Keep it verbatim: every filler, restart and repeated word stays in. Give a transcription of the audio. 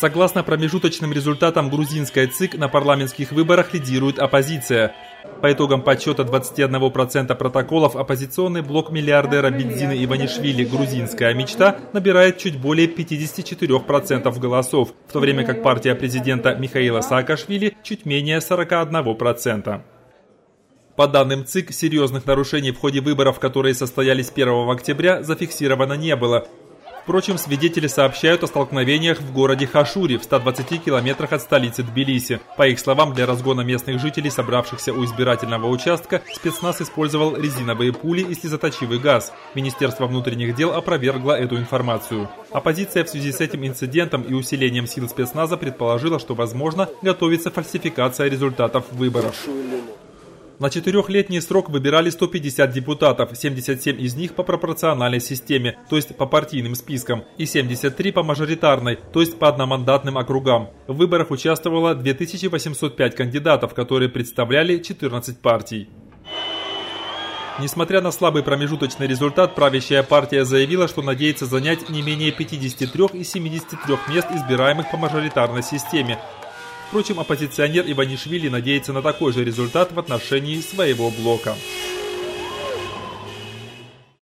Согласно промежуточным результатам грузинской ЦИК, на парламентских выборах лидирует оппозиция. По итогам подсчета двадцати одного процента протоколов оппозиционный блок миллиардера Бидзины Иванишвили «Грузинская мечта» набирает чуть более пятидесяти четырёх процентов голосов, в то время как партия президента Михаила Саакашвили чуть менее сорока одного процента. По данным ЦИК, серьезных нарушений в ходе выборов, которые состоялись первого октября, зафиксировано не было. Впрочем, свидетели сообщают о столкновениях в городе Хашури в ста двадцати километрах от столицы Тбилиси. По их словам, для разгона местных жителей, собравшихся у избирательного участка, спецназ использовал резиновые пули и слезоточивый газ. Министерство внутренних дел опровергло эту информацию. Оппозиция в связи с этим инцидентом и усилением сил спецназа предположила, что, возможно, готовится фальсификация результатов выборов. На четырехлетний срок выбирали сто пятьдесят депутатов, семьдесят семь из них по пропорциональной системе, то есть по партийным спискам, и семьдесят три по мажоритарной, то есть по одномандатным округам. В выборах участвовало две тысячи восемьсот пять кандидатов, которые представляли четырнадцать партий. Несмотря на слабый промежуточный результат, правящая партия заявила, что надеется занять не менее пятидесяти трёх из семидесяти трёх мест, избираемых по мажоритарной системе. Впрочем, оппозиционер Иванишвили надеется на такой же результат в отношении своего блока.